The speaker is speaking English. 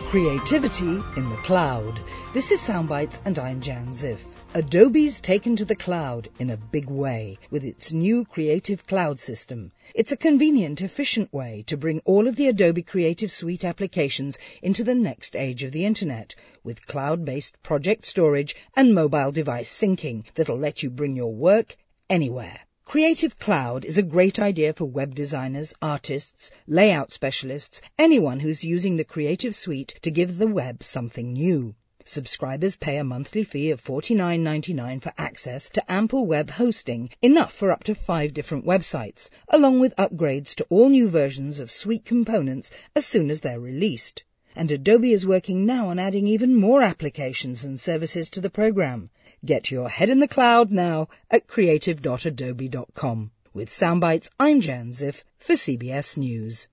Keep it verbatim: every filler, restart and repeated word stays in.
Creativity in the cloud. This is Soundbites and I'm Jan Ziff. Adobe's taken to the cloud in a big way with its new Creative Cloud system. It's a convenient, efficient way to bring all of the Adobe Creative Suite applications into the next age of the Internet with cloud-based project storage and mobile device syncing that'll let you bring your work anywhere. Creative Cloud is a great idea for web designers, artists, layout specialists, anyone who's using the Creative Suite to give the web something new. Subscribers pay a monthly fee of forty-nine ninety-nine for access to ample web hosting, enough for up to five different websites, along with upgrades to all new versions of Suite components as soon as they're released. And Adobe is working now on adding even more applications and services to the program. Get your head in the cloud now at creative dot adobe dot com. With Soundbites, I'm Jan Ziff for C B S News.